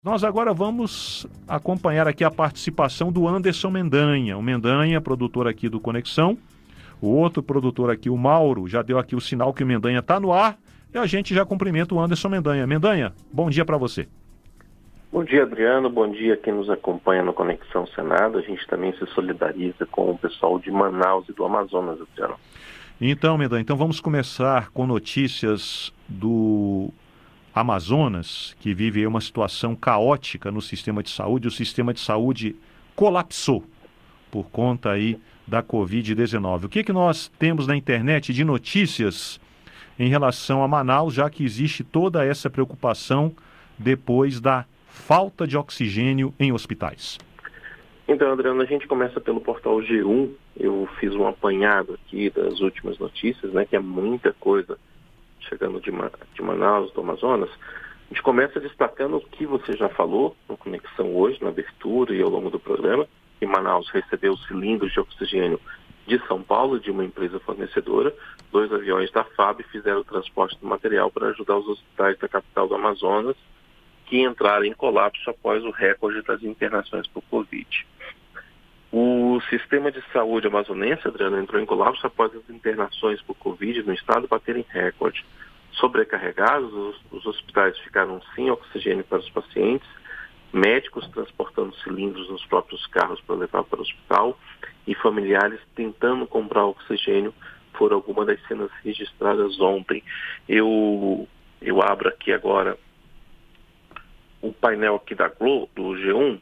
Nós agora vamos acompanhar aqui a participação do Anderson Mendanha. O Mendanha, produtor aqui do Conexão. O outro produtor aqui, o Mauro, já deu aqui o sinal que o Mendanha está no ar. E a gente já cumprimenta o Anderson Mendanha. Mendanha, bom dia para você. Bom dia, Adriano. Bom dia quem nos acompanha no Conexão Senado. A gente também se solidariza com o pessoal de Manaus e do Amazonas, Adriano. Então, Mendanha, vamos começar com notícias do Amazonas, que vive uma situação caótica no sistema de saúde. O sistema de saúde colapsou por conta aí da Covid-19. O que nós temos na internet de notícias em relação a Manaus, já que existe toda essa preocupação depois da falta de oxigênio em hospitais? Então, Adriano, a gente começa pelo portal G1. Eu fiz um apanhado aqui das últimas notícias, que é muita coisa chegando de Manaus, do Amazonas. A gente começa destacando o que você já falou no Conexão hoje, na abertura e ao longo do programa, que Manaus recebeu cilindros de oxigênio de São Paulo, de uma empresa fornecedora. 2 aviões da FAB fizeram o transporte do material para ajudar os hospitais da capital do Amazonas, que entraram em colapso após o recorde das internações por Covid. O sistema de saúde amazonense, Adriano, entrou em colapso após as internações por Covid no estado baterem recorde. Sobrecarregados, os hospitais ficaram sem oxigênio para os pacientes, médicos transportando cilindros nos próprios carros para levar para o hospital e familiares tentando comprar oxigênio. Foram algumas das cenas registradas ontem. Eu abro aqui agora o painel aqui da Globo, do G1,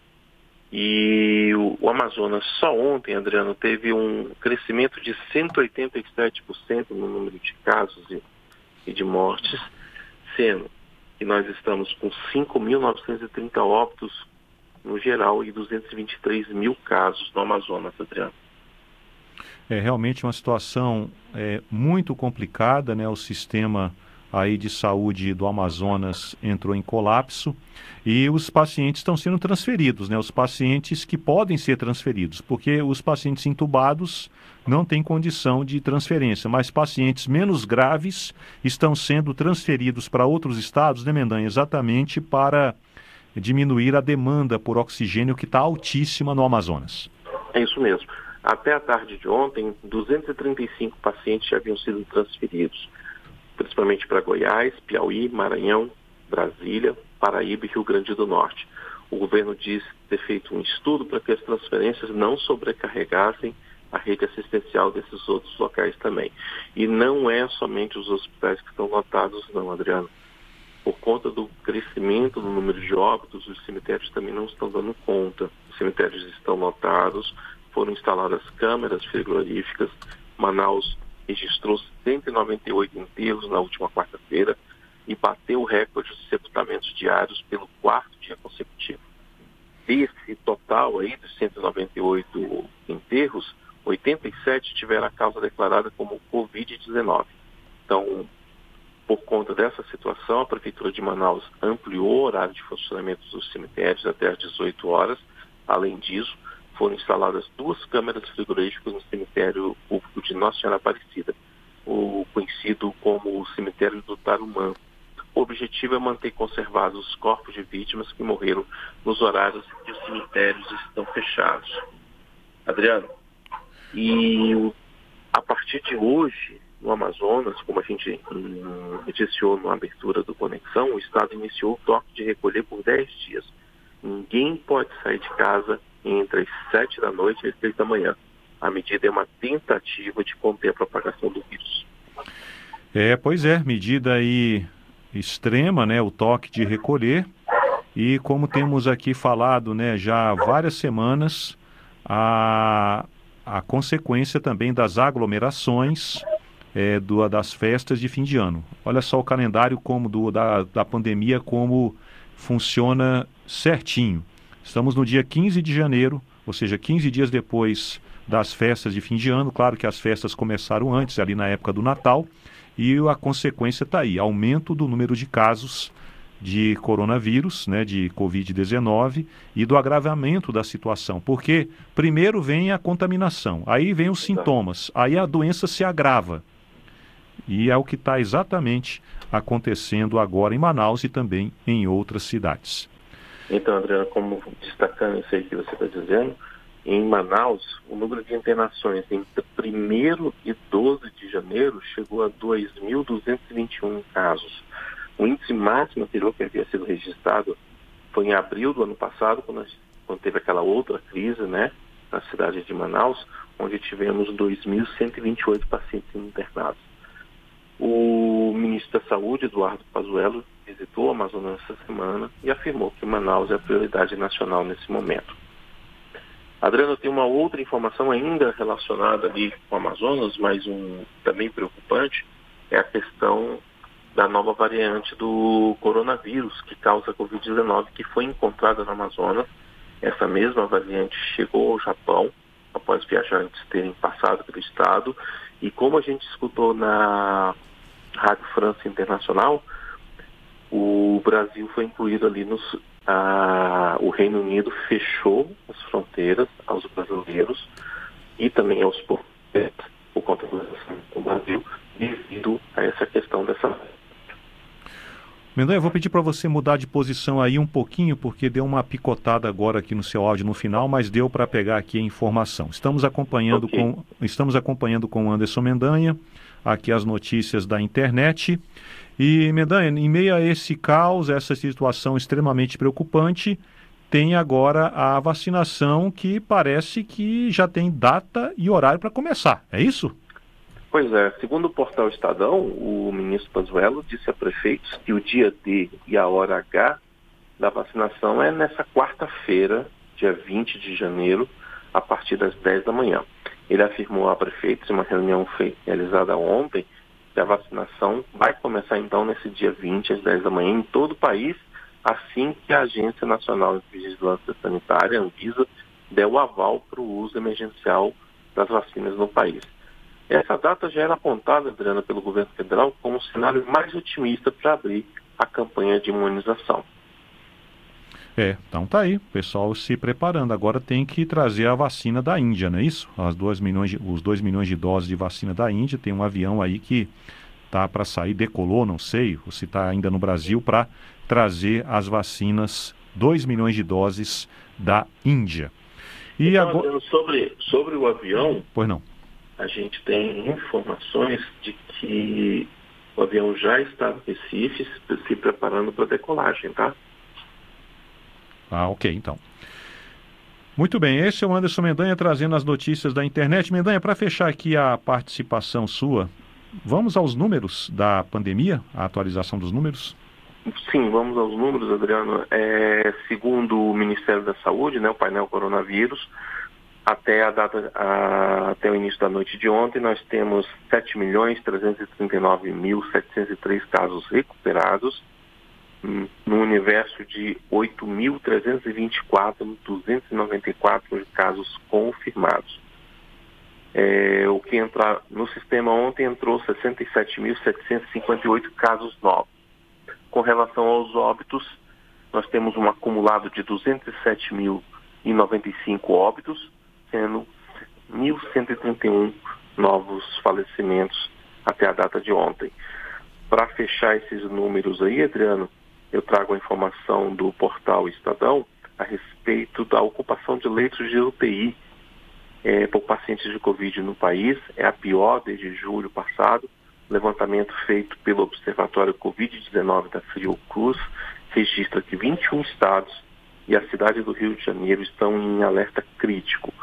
e o Amazonas só ontem, Adriano, teve um crescimento de 187% no número de casos e de mortes, sendo que nós estamos com 5.930 óbitos no geral e 223 mil casos no Amazonas, Adriano. É realmente uma situação muito complicada, né? O sistema aí de saúde do Amazonas entrou em colapso e os pacientes estão sendo transferidos, né? Os pacientes que podem ser transferidos, porque os pacientes intubados não têm condição de transferência, mas pacientes menos graves estão sendo transferidos para outros estados, né, Mendanha? Exatamente para diminuir a demanda por oxigênio que está altíssima no Amazonas. É isso mesmo. Até a tarde de ontem, 235 pacientes já haviam sido transferidos, principalmente para Goiás, Piauí, Maranhão, Brasília, Paraíba e Rio Grande do Norte. O governo diz ter feito um estudo para que as transferências não sobrecarregassem a rede assistencial desses outros locais também. E não é somente os hospitais que estão lotados, não, Adriano. Por conta do crescimento no número de óbitos, os cemitérios também não estão dando conta. Os cemitérios estão lotados, foram instaladas câmeras frigoríficas. Manaus registrou 198 enterros na última quarta-feira e bateu o recorde de sepultamentos diários pelo 4º dia consecutivo. Desse total aí dos 198 enterros, 87 tiveram a causa declarada como Covid-19. Então, por conta dessa situação, a Prefeitura de Manaus ampliou o horário de funcionamento dos cemitérios até às 18 horas. Além disso, foram instaladas 2 câmeras frigoríficas no cemitério público de Nossa Senhora Aparecida, o conhecido como o cemitério do Tarumã. O objetivo é manter conservados os corpos de vítimas que morreram nos horários em que os cemitérios estão fechados. Adriano, e a partir de hoje, no Amazonas, como a gente noticiou na abertura do Conexão, o Estado iniciou o toque de recolher por 10 dias. Ninguém pode sair de casa entre as 7 da noite e as 6 da manhã. A medida é uma tentativa de conter a propagação do vírus. Pois é, medida aí extrema, né? O toque de recolher. E como temos aqui falado, né, já há várias semanas, a consequência também das aglomerações das festas de fim de ano. Olha só o calendário da pandemia, como funciona certinho. Estamos no dia 15 de janeiro, ou seja, 15 dias depois das festas de fim de ano. Claro que as festas começaram antes, ali na época do Natal, e a consequência está aí, aumento do número de casos de coronavírus, né, de Covid-19 e do agravamento da situação, porque primeiro vem a contaminação, aí vem os sintomas, aí a doença se agrava. E é o que está exatamente acontecendo agora em Manaus e também em outras cidades. Então, Adriano, como destacando isso aí que você está dizendo, em Manaus, o número de internações entre 1º e 12 de janeiro chegou a 2.221 casos. O índice máximo anterior que havia sido registrado foi em abril do ano passado, quando teve aquela outra crise, né, na cidade de Manaus, onde tivemos 2.128 pacientes internados. O ministro da Saúde, Eduardo Pazuello, visitou o Amazonas essa semana e afirmou que Manaus é a prioridade nacional nesse momento. Adriano, tem uma outra informação ainda relacionada ali com o Amazonas, mas também preocupante, é a questão da nova variante do coronavírus que causa Covid-19, que foi encontrada no Amazonas. Essa mesma variante chegou ao Japão, após viajantes terem passado pelo estado, e como a gente escutou na Rádio França Internacional, o Brasil foi incluído ali o Reino Unido fechou as fronteiras aos brasileiros e também aos portugueses por conta do Brasil devido a essa questão dessa. Mendanha, eu vou pedir para você mudar de posição aí um pouquinho, porque deu uma picotada agora aqui no seu áudio no final, mas deu para pegar aqui a informação. Estamos acompanhando com o Anderson Mendanha aqui as notícias da internet. E, Mendanha, em meio a esse caos, essa situação extremamente preocupante, tem agora a vacinação que parece que já tem data e horário para começar, é isso? Pois é, segundo o portal Estadão, o ministro Pazuello disse a prefeitos que o dia D e a hora H da vacinação é nessa quarta-feira, dia 20 de janeiro, a partir das 10 da manhã. Ele afirmou a prefeitos em uma reunião realizada ontem que a vacinação vai começar então nesse dia 20 às 10 da manhã em todo o país, assim que a Agência Nacional de Vigilância Sanitária, Anvisa, der o aval para o uso emergencial das vacinas no país. Essa data já era apontada, Adriana, pelo governo federal como o cenário mais otimista para abrir a campanha de imunização. Então tá aí, o pessoal se preparando. Agora tem que trazer a vacina da Índia, não é isso? Os 2 milhões de doses de vacina da Índia. Tem um avião aí que tá para sair, decolou, não sei, ou se está ainda no Brasil, para trazer as vacinas, 2 milhões de doses da Índia. E então, agora... sobre o avião... Pois não. A gente tem informações de que o avião já está no Recife se preparando para a decolagem, tá? Ok, então. Muito bem, esse é o Anderson Mendanha trazendo as notícias da internet. Mendanha, para fechar aqui a participação sua, vamos aos números da pandemia, a atualização dos números? Sim, vamos aos números, Adriano. Segundo o Ministério da Saúde, né, o painel coronavírus, até o início da noite de ontem, nós temos 7.339.703 casos recuperados, no universo de 8.324.294 casos confirmados. O que entrar no sistema ontem entrou 67.758 casos novos. Com relação aos óbitos, nós temos um acumulado de 207.095 óbitos, sendo 1.131 novos falecimentos até a data de ontem. Para fechar esses números aí, Adriano, eu trago a informação do portal Estadão a respeito da ocupação de leitos de UTI por pacientes de Covid no país. É a pior desde julho passado. Levantamento feito pelo Observatório Covid-19 da Fiocruz registra que 21 estados e a cidade do Rio de Janeiro estão em alerta crítico.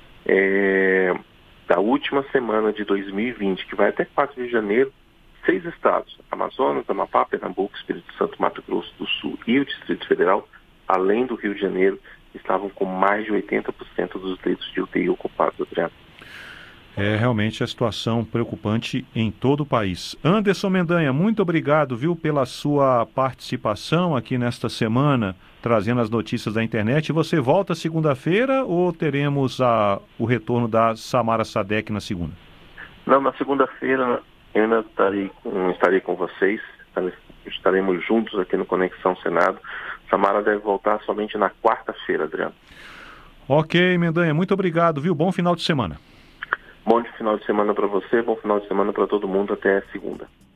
Da última semana de 2020, que vai até 4 de janeiro, 6 estados, Amazonas, Amapá, Pernambuco, Espírito Santo, Mato Grosso do Sul e o Distrito Federal, além do Rio de Janeiro, estavam com mais de 80% dos leitos de UTI ocupados, Adriano. Realmente a situação preocupante em todo o país. Anderson Mendanha, muito obrigado, viu, pela sua participação aqui nesta semana, trazendo as notícias da internet. Você volta segunda-feira ou teremos o retorno da Samara Sadek na segunda? Não, na segunda-feira eu ainda estarei com vocês, estaremos juntos aqui no Conexão Senado. Samara deve voltar somente na quarta-feira, Adriano. Ok, Mendanha, muito obrigado, viu? Bom final de semana. Bom final de semana para você, bom final de semana para todo mundo, até segunda.